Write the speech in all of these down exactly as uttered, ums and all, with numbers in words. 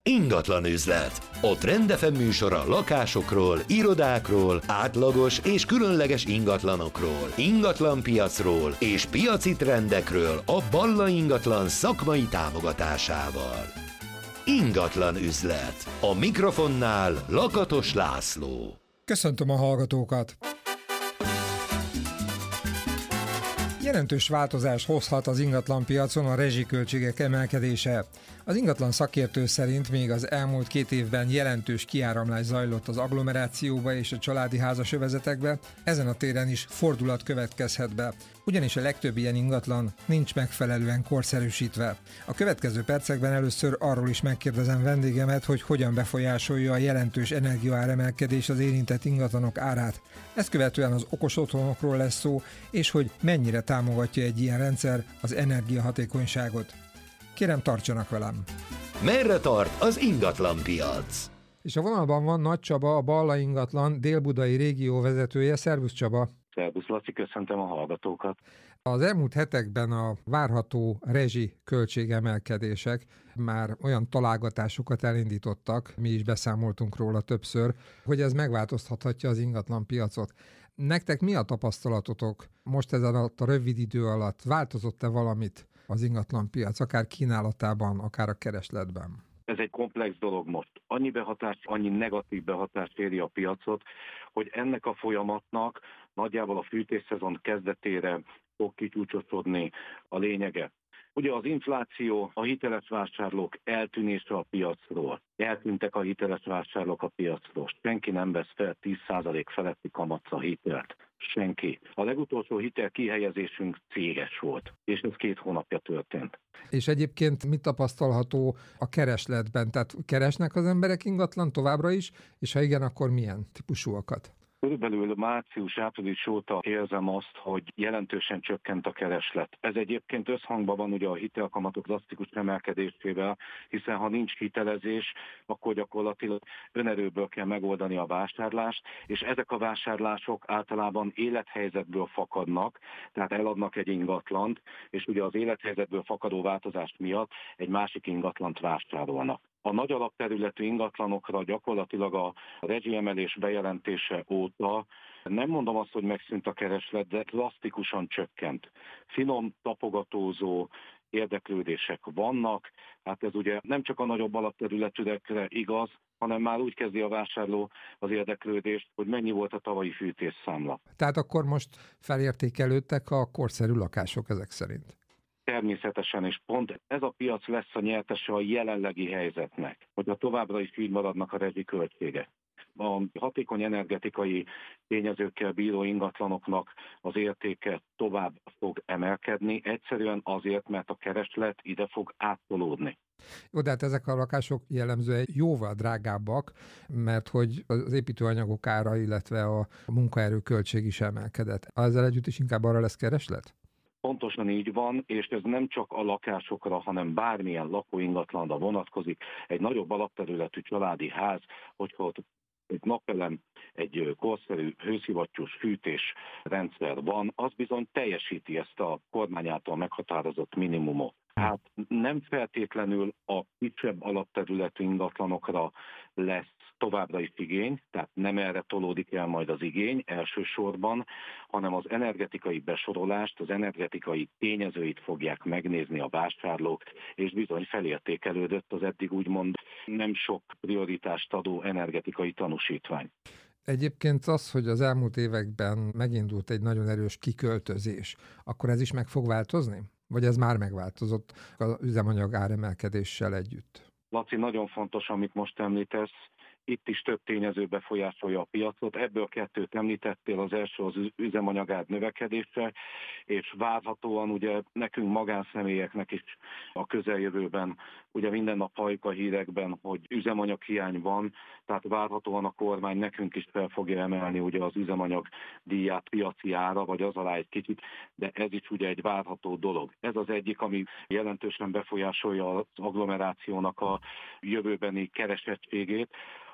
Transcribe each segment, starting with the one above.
Ingatlan üzlet. A Trend ef em műsora lakásokról, irodákról, átlagos és különleges ingatlanokról, ingatlanpiacról és piaci trendekről a Balla Ingatlan szakmai támogatásával. Ingatlan üzlet. A mikrofonnál Lakatos László. Köszöntöm a hallgatókat! Jelentős változás hozhat az ingatlanpiacon a rezsiköltségek emelkedése. Az ingatlan szakértő szerint még az elmúlt két évben jelentős kiáramlás zajlott az agglomerációba és a családi házasövezetekbe, ezen a téren is fordulat következhet be, ugyanis a legtöbb ilyen ingatlan nincs megfelelően korszerűsítve. A következő percekben először arról is megkérdezem vendégemet, hogy hogyan befolyásolja a jelentős energiaáremelkedés az érintett ingatlanok árát. Ezt követően az okos otthonokról lesz szó, és hogy mennyire támogatja egy ilyen rendszer az energiahatékonyságot. Kérem, tartsanak velem! Merre tart az ingatlanpiac? És a vonalban van Nagy Csaba, a Balla Ingatlan dél-budai régió vezetője. Szervusz, Csaba! Szervusz, Laci, köszöntöm a hallgatókat! Az elmúlt hetekben a várható rezsi költségemelkedések már olyan találgatásokat elindítottak, mi is beszámoltunk róla többször, hogy ez megváltoztathatja az ingatlan piacot. Nektek mi a tapasztalatotok most ezen a rövid idő alatt? Változott-e valamit az ingatlan piac, akár kínálatában, akár a keresletben? Ez egy komplex dolog most. Annyi behatás, annyi negatív behatás éri a piacot, hogy ennek a folyamatnak nagyjából a fűtésszezon kezdetére fog kicsúcsosodni a lényege. Ugye az infláció, a hiteles vásárlók eltűnése a piacról. Eltűntek a hiteles vásárlók a piacról. Senki nem vesz fel tíz százalék feletti kamatza hitelt. Senki. A legutolsó hitel kihelyezésünk céges volt, és ez két hónapja történt. És egyébként mit tapasztalható a keresletben? Tehát keresnek az emberek ingatlan továbbra is, és ha igen, akkor milyen típusúakat? Körülbelül március-április óta érzem azt, hogy jelentősen csökkent a kereslet. Ez egyébként összhangban van ugye a hitelkamatok drasztikus emelkedésével, hiszen ha nincs hitelezés, akkor gyakorlatilag önerőből kell megoldani a vásárlást, és ezek a vásárlások általában élethelyzetből fakadnak, tehát eladnak egy ingatlant, és ugye az élethelyzetből fakadó változás miatt egy másik ingatlant vásárolnak. A nagy alapterületű ingatlanokra gyakorlatilag a rezsiemelés bejelentése óta nem mondom azt, hogy megszűnt a kereslet, de drasztikusan csökkent. Finom, tapogatózó érdeklődések vannak, hát ez ugye nem csak a nagyobb alapterületűekre igaz, hanem már úgy kezdi a vásárló az érdeklődést, hogy mennyi volt a tavalyi fűtésszámla. Tehát akkor most felértékelődtek a korszerű lakások ezek szerint? Természetesen, és pont ez a piac lesz a nyertese a jelenlegi helyzetnek, hogyha továbbra is így maradnak a rezsiköltségek. A hatékony energetikai tényezőkkel bíró ingatlanoknak az értéke tovább fog emelkedni, egyszerűen azért, mert a kereslet ide fog áttolódni. Jó, de hát ezek a lakások jellemzően jóval drágábbak, mert hogy az építőanyagok ára, illetve a munkaerő költség is emelkedett. Ezzel együtt is inkább arra lesz kereslet? Pontosan így van, és ez nem csak a lakásokra, hanem bármilyen lakóingatlanra vonatkozik. Egy nagyobb alapterületű családi ház, hogyha ott egy napelem, egy korszerű hőszivattyús fűtés rendszer van, az bizony teljesíti ezt a kormány által meghatározott minimumot. Hát nem feltétlenül a kisebb alapterületű ingatlanokra lesz továbbra is igény, tehát nem erre tolódik el majd az igény elsősorban, hanem az energetikai besorolást, az energetikai tényezőit fogják megnézni a vásárlók, és bizony felértékelődött az eddig úgymond nem sok prioritást adó energetikai tanúsítvány. Egyébként az, hogy az elmúlt években megindult egy nagyon erős kiköltözés, akkor ez is meg fog változni? Vagy ez már megváltozott az üzemanyag áremelkedéssel együtt? Laci, nagyon fontos, amit most említesz. Itt is több tényező befolyásolja a piacot. Ebből kettőt említettél, az első az üzemanyagár növekedése, és várhatóan ugye nekünk magánszemélyeknek is a közeljövőben, ugye minden nap halljuk a hírekben, hogy üzemanyaghiány van, tehát várhatóan a kormány nekünk is fel fogja emelni ugye az üzemanyag díját piaci ára, vagy az alá egy kicsit, de ez is ugye egy várható dolog. Ez az egyik, ami jelentősen befolyásolja az agglomerációnak a jövőbeni keresettségét.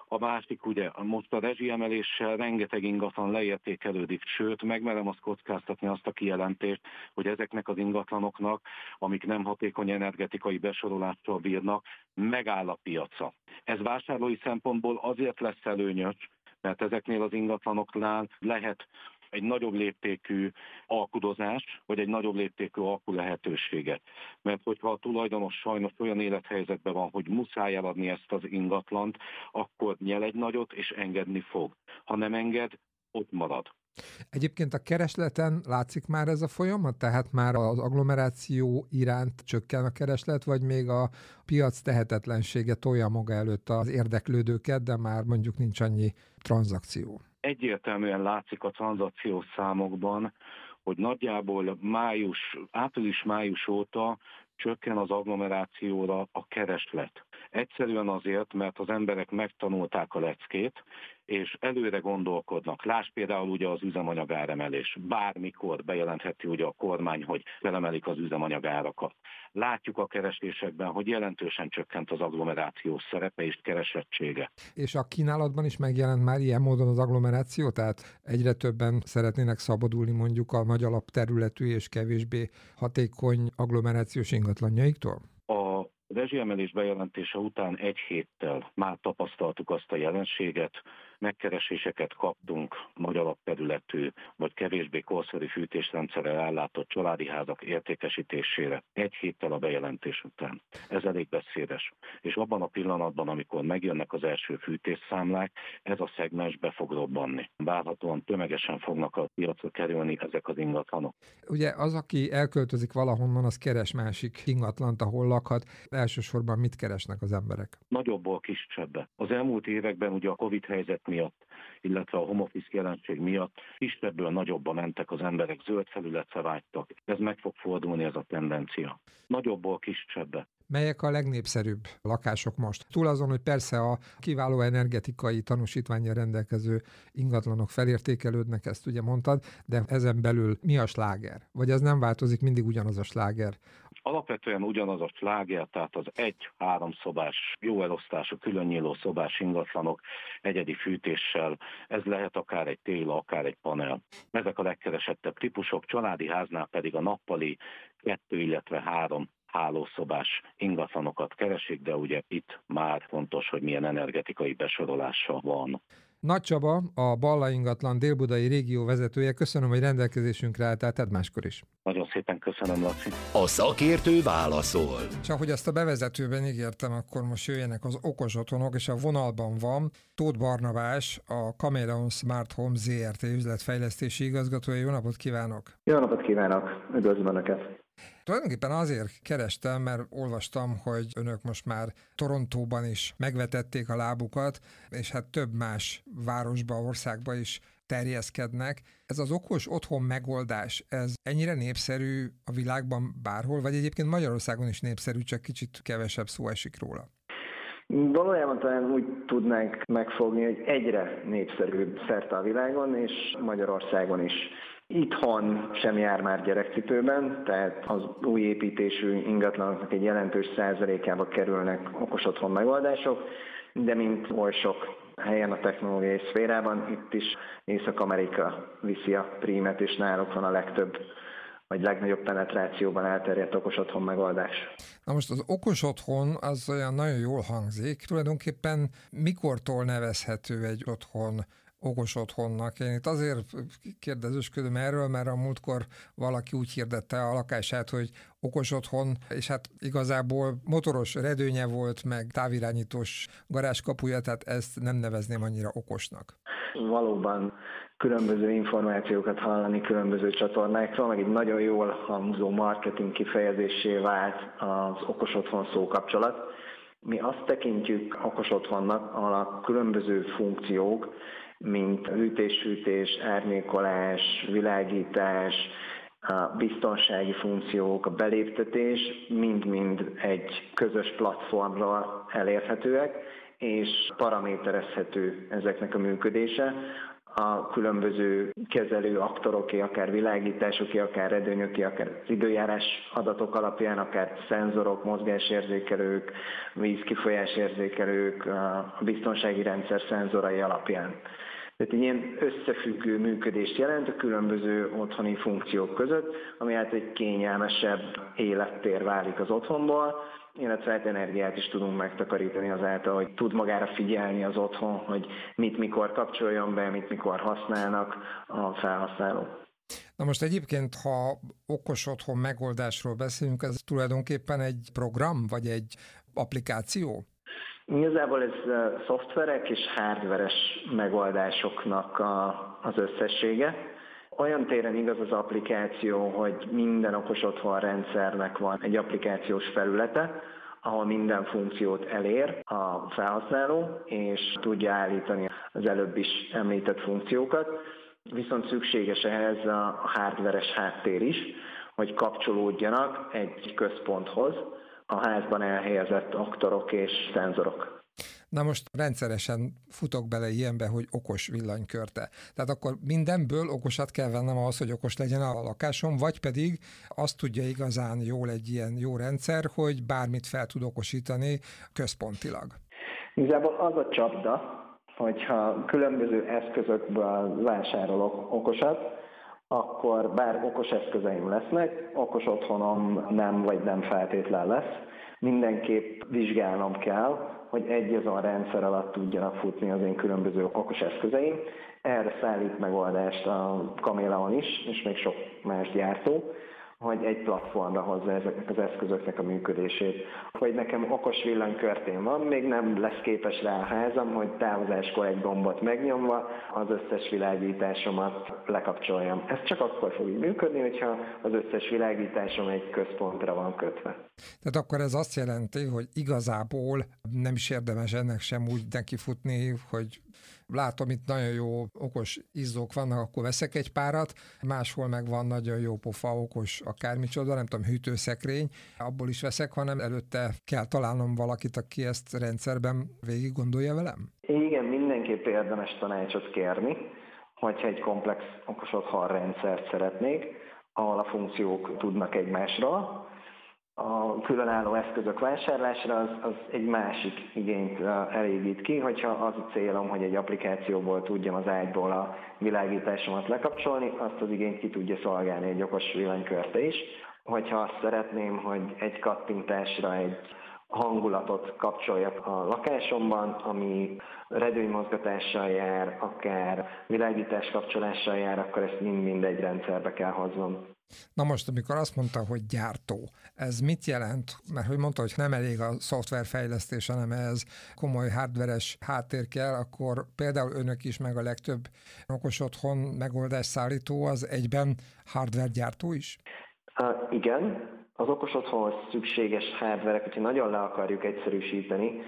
A másik ugye, most a rezsiemeléssel rengeteg ingatlan leértékelődik, sőt, megmerem azt kockáztatni azt a kijelentést, hogy ezeknek az ingatlanoknak, amik nem hatékony energetikai besorolással bírnak, megáll a piaca. Ez vásárlói szempontból azért lesz előnyös, mert ezeknél az ingatlanoknál lehet egy nagyobb léptékű alkudozás, vagy egy nagyobb léptékű alku lehetőséget. Mert hogyha a tulajdonos sajnos olyan élethelyzetben van, hogy muszáj eladni ezt az ingatlant, akkor nyel egy nagyot, és engedni fog. Ha nem enged, ott marad. Egyébként a keresleten látszik már ez a folyamat? Tehát már az agglomeráció iránt csökken a kereslet, vagy még a piac tehetetlensége tolja maga előtt az érdeklődőket, de már mondjuk nincs annyi tranzakció? Egyértelműen látszik a tranzakciós számokban, hogy nagyjából május, április-május óta csökken az agglomerációra a kereslet. Egyszerűen azért, mert az emberek megtanulták a leckét, és előre gondolkodnak. Lásd például ugye az üzemanyagáremelés. Bármikor bejelentheti ugye a kormány, hogy felemelik az üzemanyagárakat. Látjuk a keresésekben, hogy jelentősen csökkent az agglomerációs szerepe és keresettsége. És a kínálatban is megjelent már ilyen módon az agglomeráció? Tehát egyre többen szeretnének szabadulni mondjuk a nagy alapterületű és kevésbé hatékony agglomerációs ingatlanjaiktól? A rezsiemelés bejelentése után egy héttel már tapasztaltuk azt a jelenséget, megkereséseket kaptunk nagy alapterületű vagy kevésbé korszerű fűtésrendszerrel ellátott családi házak értékesítésére egy héttel a bejelentés után. Ez elég beszédes. És abban a pillanatban, amikor megjönnek az első fűtésszámlák, ez a szegmens be fog robbanni. Várhatóan tömegesen fognak a piacra kerülni ezek az ingatlanok. Ugye az, aki elköltözik valahonnan, az keres másik ingatlant, ahol lakhat. Elsősorban mit keresnek az emberek? Nagyobbból kisebbbe. Az elmúlt években ugye a Covid helyzet miatt, illetve a home office jelenség miatt kisebből nagyobba mentek az emberek, zöld felületre vágytak. Ez meg fog fordulni, ez a tendencia. Nagyobbból kisebbe. Melyek a legnépszerűbb lakások most? Túl azon, hogy persze a kiváló energetikai tanúsítvánnyal rendelkező ingatlanok felértékelődnek, ezt ugye mondtad, de ezen belül mi a sláger? Vagy ez nem változik, mindig ugyanaz a sláger? Alapvetően ugyanaz a sláger, tehát az egy-háromszobás, jó elosztású, különnyíló szobás ingatlanok egyedi fűtéssel, ez lehet akár egy téla, akár egy panel. Ezek a legkeresettebb típusok, családi háznál pedig a nappali kettő, illetve három hálószobás ingatlanokat keresik, de ugye itt már fontos, hogy milyen energetikai besorolása van. Nagy Csaba, a Balla ingatlan délbudai régió vezetője, köszönöm, hogy rendelkezésünkre álltál, tedd máskor is. Nagyon szépen köszönöm, Laci. A szakértő válaszol. És ahogy azt a bevezetőben ígértem, akkor most jöjjenek az okos otthonok, és a vonalban van Tóth Barnabás, a Chameleon Smart Home zé er té üzletfejlesztési igazgatója. Jó napot kívánok! Jó napot kívánok! Üdvözlöm Önöket! Tulajdonképpen azért kerestem, mert olvastam, hogy önök most már Torontóban is megvetették a lábukat, és hát több más városba, országba is terjeszkednek. Ez az okos otthon megoldás, ez ennyire népszerű a világban bárhol, vagy egyébként Magyarországon is népszerű, csak kicsit kevesebb szó esik róla? Valójában talán úgy tudnánk megfogni, hogy egyre népszerűbb szerte a világon, és Magyarországon is. Itthon sem jár már gyerekcipőben, tehát az új építésű ingatlanoknak egy jelentős százalékába kerülnek okos otthon megoldások, de mint oly sok helyen a technológiai szférában, itt is Észak-Amerika viszi a prímet, és náluk van a legtöbb, vagy legnagyobb penetrációban elterjedt okos otthon megoldás. Na most az okos otthon az olyan nagyon jól hangzik. Tulajdonképpen mikortól nevezhető egy otthon okos otthonnak? Én itt azért kérdezősködöm erről, mert a múltkor valaki úgy hirdette a lakását, hogy okos otthon, és hát igazából motoros redőnye volt, meg távirányítós garázskapuja, tehát ezt nem nevezném annyira okosnak. Valóban különböző információkat hallani különböző csatornákról, meg egy nagyon jól hangzó marketing kifejezésé vált az okos otthon szókapcsolat. Mi azt tekintjük okos otthonnak, ahol a különböző funkciók, mint hűtés-fűtés, árnyékolás, világítás, a biztonsági funkciók, a beléptetés mind-mind egy közös platformra elérhetőek, és paraméterezhető ezeknek a működése. a különböző kezelő aktoroké, akár világításoké, akár redőnyöké, akár az időjárás adatok alapján, akár szenzorok, mozgásérzékelők, vízkifolyásérzékelők, a biztonsági rendszer szenzorai alapján. Tehát ilyen összefüggő működést jelent a különböző otthoni funkciók között, ami hát egy kényelmesebb élettér válik az otthonból, illetve hát energiát is tudunk megtakarítani azáltal, hogy tud magára figyelni az otthon, hogy mit mikor kapcsoljon be, mit mikor használnak a felhasználók. Na most egyébként, ha okos otthon megoldásról beszélünk, ez tulajdonképpen egy program, vagy egy applikáció? Igazából ez szoftverek és hardveres megoldásoknak a, az összessége. Olyan téren igaz az applikáció, hogy minden okos otthon rendszernek van egy applikációs felülete, ahol minden funkciót elér a felhasználó, és tudja állítani az előbb is említett funkciókat. Viszont szükséges ehhez a hardveres háttér is, hogy kapcsolódjanak egy központhoz a házban elhelyezett aktorok és szenzorok. Na most rendszeresen futok bele ilyenbe, hogy okos villanykörte. Tehát akkor mindenből okosat kell vennem ahhoz, hogy okos legyen a lakásom, vagy pedig azt tudja igazán jól egy ilyen jó rendszer, hogy bármit fel tud okosítani központilag. Igazából az a csapda, hogyha különböző eszközökből vásárolok okosat, akkor bár okos eszközeim lesznek, okos otthonom nem vagy nem feltétlen lesz. Mindenképp vizsgálnom kell, hogy egy azon rendszer alatt tudjanak futni az én különböző okos eszközeim. Erre szállít megoldást a Kameleon is, és még sok más gyártó, hogy egy platformra hozza ezeknek az eszközöknek a működését. Hogy nekem okos villanykörtém van, még nem lesz képes rá a házam, hogy távozáskor egy gombot megnyomva az összes világításomat lekapcsoljam. Ez csak akkor fog így működni, hogyha az összes világításom egy központra van kötve. Tehát akkor ez azt jelenti, hogy igazából nem is érdemes ennek sem úgy nekifutni, hogy látom, itt nagyon jó okos izzók vannak, akkor veszek egy párat, máshol meg van nagyon jó pofa, okos akármicsoda, nem tudom, hűtőszekrény, abból is veszek, hanem előtte kell találnom valakit, aki ezt rendszerben végig gondolja velem? Igen, mindenképp érdemes tanácsot kérni, hogyha egy komplex okos otthon rendszert szeretnék, ahol a funkciók tudnak egymásról. A különálló eszközök vásárlásra az, az egy másik igényt elégít ki, hogyha az a célom, hogy egy applikációból tudjam az ágyból a világításomat lekapcsolni, azt az igényt ki tudja szolgálni egy okos villanykörte is. Hogyha azt szeretném, hogy egy kattintásra egy hangulatot kapcsoljak a lakásomban, ami redőnymozgatással jár, akár világítás kapcsolással jár, akkor ezt mind-mind egy rendszerbe kell hoznom. Na most, amikor azt mondta, hogy gyártó, ez mit jelent? Mert hogy mondta, hogy nem elég a szoftverfejlesztés, hanem ez komoly hardveres háttér kell, akkor például önök is, meg a legtöbb okos otthon megoldás szállító az egyben hardware gyártó is? Uh, igen, az okos otthonhoz szükséges hardverek, hogyha nagyon le akarjuk egyszerűsíteni,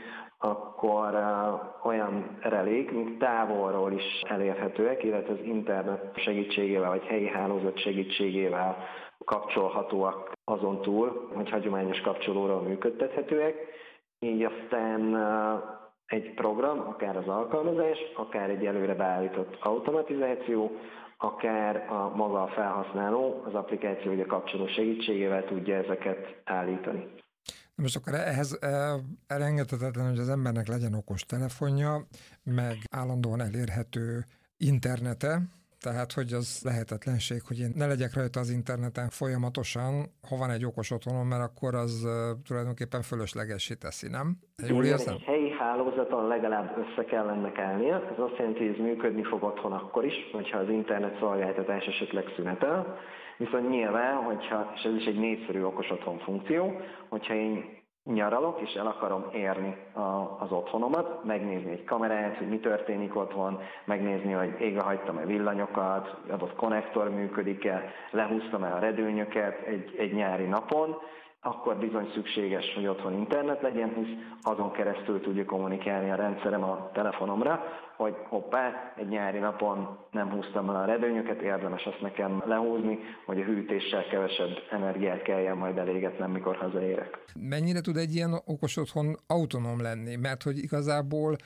akkor uh, olyan relék, mint távolról is elérhetőek, illetve az internet segítségével, vagy helyi hálózat segítségével kapcsolhatóak azon túl, hogy hagyományos kapcsolóról működtethetőek. Így aztán uh, egy program, akár az alkalmazás, akár egy előre beállított automatizáció, akár a maga a felhasználó, az applikáció vagy a kapcsoló segítségével tudja ezeket állítani. Most akkor ehhez elengedhetetlen, hogy az embernek legyen okos telefonja, meg állandóan elérhető internete, tehát hogy az lehetetlenség, hogy én ne legyek rajta az interneten folyamatosan, ha van egy okos otthonom, mert akkor az tulajdonképpen fölöslegessé teszi, nem? Jól érzem? Egy helyi hálózaton legalább össze kell ennek állnia, ez azt jelenti, hogy ez működni fog otthon akkor is, hogyha az internet szolgáltatás esetleg szünetel, viszont nyilván, hogyha, és ez is egy népszerű okos otthon funkció, hogyha én nyaralok, és el akarom érni a, az otthonomat, megnézni egy kamerát, hogy mi történik otthon, megnézni, hogy égve hagytam-e villanyokat, adott konnektor működik-e, lehúztam-e a redőnyöket egy, egy nyári napon, akkor bizony szükséges, hogy otthon internet legyen, hisz azon keresztül tudja kommunikálni a rendszerem a telefonomra, hogy hoppá, egy nyári napon nem húztam el a redőnyöket, érdemes azt nekem lehúzni, hogy a hűtéssel kevesebb energiát kelljen majd elégetnem, mikor hazaérek. Mennyire tud egy ilyen okos otthon autonóm lenni? Mert hogy igazából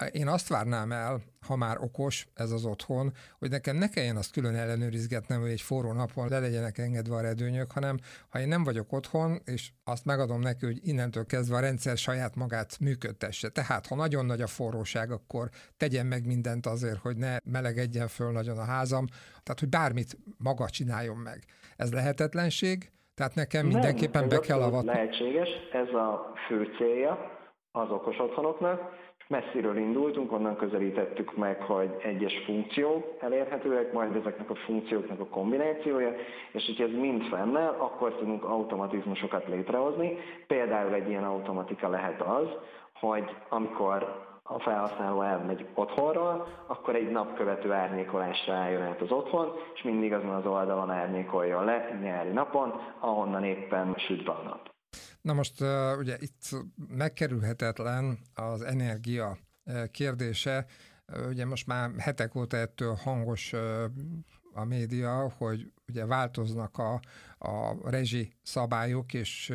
Én azt várnám el, ha már okos ez az otthon, hogy nekem ne kelljen azt külön ellenőrizgetnem, hogy egy forró napon le legyenek engedve a redőnyök, hanem ha én nem vagyok otthon, és azt megadom neki, hogy innentől kezdve a rendszer saját magát működtesse. Tehát, ha nagyon nagy a forróság, akkor tegyen meg mindent azért, hogy ne melegedjen föl nagyon a házam, tehát, hogy bármit maga csináljon meg. Ez lehetetlenség, tehát nekem Nem, mindenképpen be kell avatni. avatni. Lehetséges, ez a fő célja az okos otthonoknak. Messziről indultunk, onnan közelítettük meg, hogy egyes funkciók elérhetőek, majd ezeknek a funkcióknak a kombinációja, és hogyha ez mind fennáll, akkor tudunk automatizmusokat létrehozni. Például egy ilyen automatika lehet az, hogy amikor a felhasználó elmegy otthonról, akkor egy napkövető árnyékolásra álljon át az otthon, és mindig azon az oldalon árnyékoljon le nyári napon, ahonnan éppen süt be a nap. Na most ugye itt megkerülhetetlen az energia kérdése. Ugye most már hetek óta ettől hangos a média, hogy ugye változnak a, a rezsi szabályok, és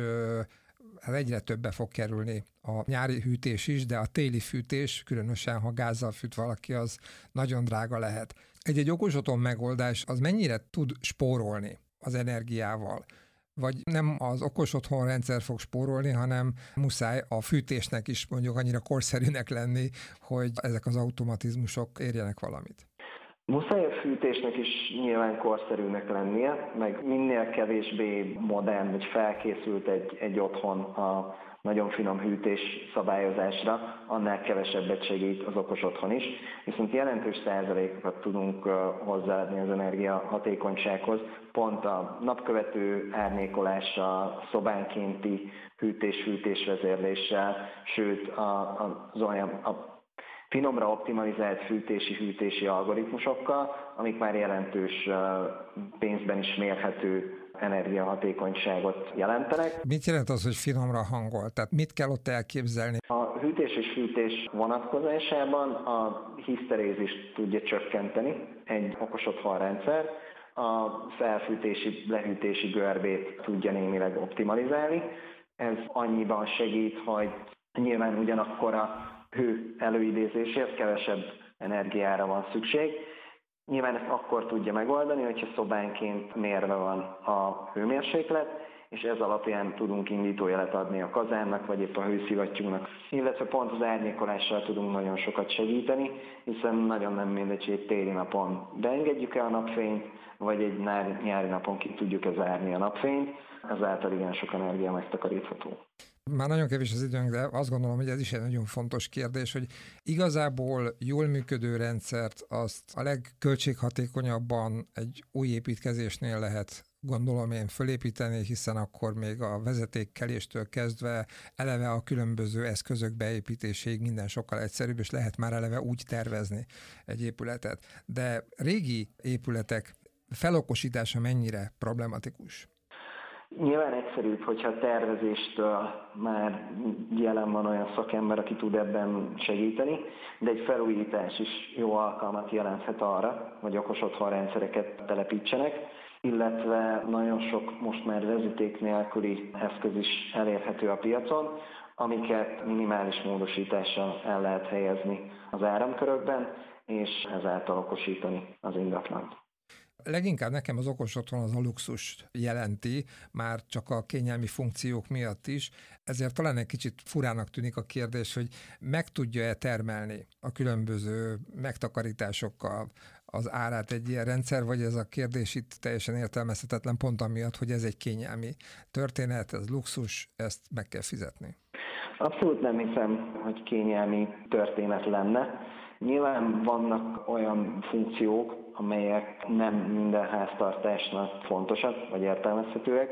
hát egyre többe fog kerülni a nyári hűtés is, de a téli fűtés, különösen ha gázzal fűt valaki, az nagyon drága lehet. Egy-egy okos otthon megoldás az mennyire tud spórolni az energiával? Vagy nem az okos otthon rendszer fog spórolni, hanem muszáj a fűtésnek is mondjuk annyira korszerűnek lenni, hogy ezek az automatizmusok érjenek valamit. Muszáj a fűtésnek is nyilván korszerűnek lennie, meg minél kevésbé modern vagy felkészült egy, egy otthon a nagyon finom hűtés szabályozásra, annál kevesebbet segít az okos otthon is. Viszont jelentős százalékokat tudunk hozzáadni az energia hatékonysághoz, pont a napkövető árnyékolással, szobánkénti hűtés-fűtés vezérléssel, sőt a, az olyan a finomra optimalizált fűtési-hűtési algoritmusokkal, amik már jelentős pénzben is mérhető energiahatékonyságot jelentenek. Mit jelent az, hogy finomra hangol? Tehát mit kell ott elképzelni? A hűtés és fűtés vonatkozásában a hiszterézist tudja csökkenteni egy okos otthonrendszer, a felfűtési, lehűtési görbét tudja némileg optimalizálni. Ez annyiban segít, hogy nyilván ugyanakkor a hő előidézéséhez kevesebb energiára van szükség. Nyilván ezt akkor tudja megoldani, hogyha szobánként mérve van a hőmérséklet, és ez alapján tudunk indítójelet adni a kazánnak, vagy épp a hőszivattyúnak. Illetve pont az árnyékolással tudunk nagyon sokat segíteni, hiszen nagyon nem mindegy, hogy egy téli napon beengedjük-e a napfényt, vagy egy nyári napon ki tudjuk-e zárni a napfényt, ezáltal igen sok energia megtakarítható. Már nagyon kevés az időnk, de azt gondolom, hogy ez is egy nagyon fontos kérdés, hogy igazából jól működő rendszert azt a legköltséghatékonyabban egy új építkezésnél lehet, gondolom én, fölépíteni, hiszen akkor még a vezetékkeléstől kezdve eleve a különböző eszközök beépítéséig minden sokkal egyszerűbb, és lehet már eleve úgy tervezni egy épületet. De régi épületek felokosítása mennyire problematikus? Nyilván egyszerűbb, hogyha a tervezéstől már jelen van olyan szakember, aki tud ebben segíteni, de egy felújítás is jó alkalmat jelenthet arra, hogy okos otthonrendszereket telepítsenek, illetve nagyon sok most már vezeték nélküli eszköz is elérhető a piacon, amiket minimális módosítással el lehet helyezni az áramkörökben, és ezáltal okosítani az ingatlant. Leginkább nekem az okos otthon az a luxust jelenti, már csak a kényelmi funkciók miatt is, ezért talán egy kicsit furának tűnik a kérdés, hogy meg tudja-e termelni a különböző megtakarításokkal az árát egy ilyen rendszer, vagy ez a kérdés itt teljesen értelmezhetetlen pont amiatt, hogy ez egy kényelmi történet, ez luxus, ezt meg kell fizetni. Abszolút nem hiszem, hogy kényelmi történet lenne. Nyilván vannak olyan funkciók, amelyek nem minden háztartásnak fontosak, vagy értelmezhetőek,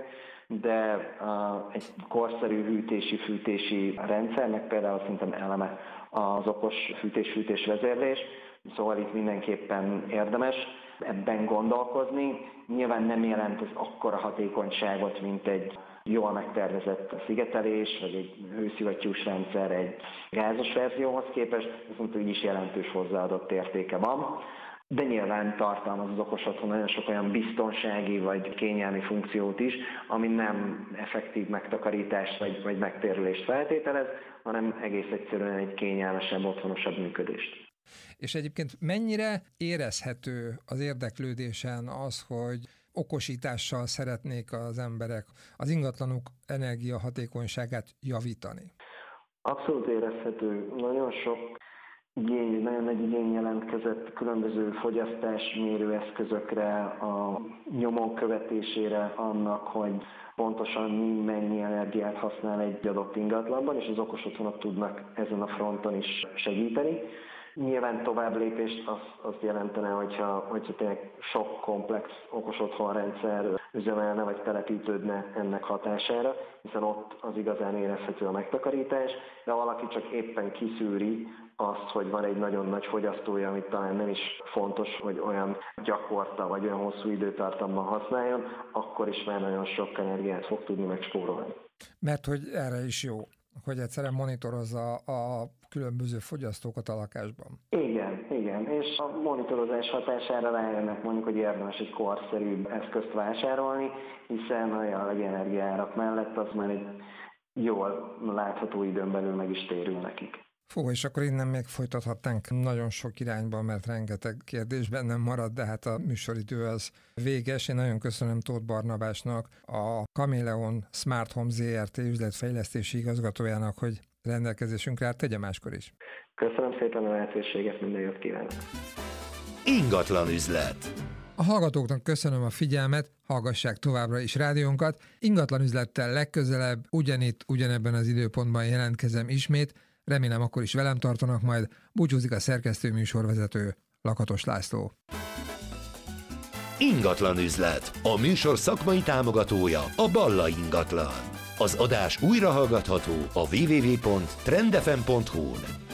de uh, egy korszerű hűtési-fűtési rendszernek például szerintem eleme az okos fűtés-fűtés vezérlés, szóval itt mindenképpen érdemes ebben gondolkozni. Nyilván nem jelent ez akkora hatékonyságot, mint egy jól megtervezett szigetelés, vagy egy hőszivattyús rendszer egy gázos verzióhoz képest, viszont úgy is jelentős hozzáadott értéke van. de nyilván tartalmaz az okos otthon nagyon sok olyan biztonsági vagy kényelmi funkciót is, ami nem effektív megtakarítást vagy, vagy megtérülést feltételez, hanem egész egyszerűen egy kényelmesebb, otthonosabb működést. És egyébként mennyire érezhető az érdeklődésen az, hogy okosítással szeretnék az emberek az ingatlanuk energiahatékonyságát javítani? Abszolút érezhető. Nagyon sok igény, nagyon nagy igény jelentkezett különböző fogyasztásmérő eszközökre, a nyomon követésére annak, hogy pontosan mennyi energiát használ egy adott ingatlanban, és az okos otthonok tudnak ezen a fronton is segíteni. Nyilván tovább lépést azt, azt jelentene, hogyha, hogyha tényleg sok komplex okos otthonrendszer üzemelne vagy telepítődne ennek hatására, hiszen ott az igazán érezhető a megtakarítás, de valaki csak éppen kiszűri azt, hogy van egy nagyon nagy fogyasztója, amit talán nem is fontos, hogy olyan gyakorta vagy olyan hosszú időtartamban használjon, akkor is már nagyon sok energiát fog tudni megspórolni. Mert hogy erre is jó, hogy egyszerűen monitorozza a különböző fogyasztókat a lakásban. Igen, igen, és a monitorozás hatására rájönnek mondjuk, hogy érdemes egy korszerűbb eszközt vásárolni, hiszen a jelenlegi energiaárak mellett az már egy jól látható időn belül meg is térül nekik. Fú, és akkor innen még folytathatnánk nagyon sok irányban, mert rengeteg kérdés bennem marad, de hát a műsoridő az véges. Én nagyon köszönöm Tóth Barnabásnak, a Kameleon Smart Home zé er té üzletfejlesztési igazgatójának, hogy rendelkezésünkre állt, tegye máskor is. Köszönöm szépen a lehetőséget, minden jót kívánok! Ingatlan üzlet. A hallgatóknak köszönöm a figyelmet, hallgassák továbbra is rádiónkat. Ingatlan üzlettel legközelebb, ugyanitt, ugyanebben az időpontban jelentkezem ismét. Remélem akkor is velem tartanak majd. Búcsúzik a szerkesztő műsorvezető, Lakatos László. Ingatlan üzlet. A műsor szakmai támogatója a Balla Ingatlan. Az adás újra hallgatható a double-u double-u double-u pont trend f m pont h u-n.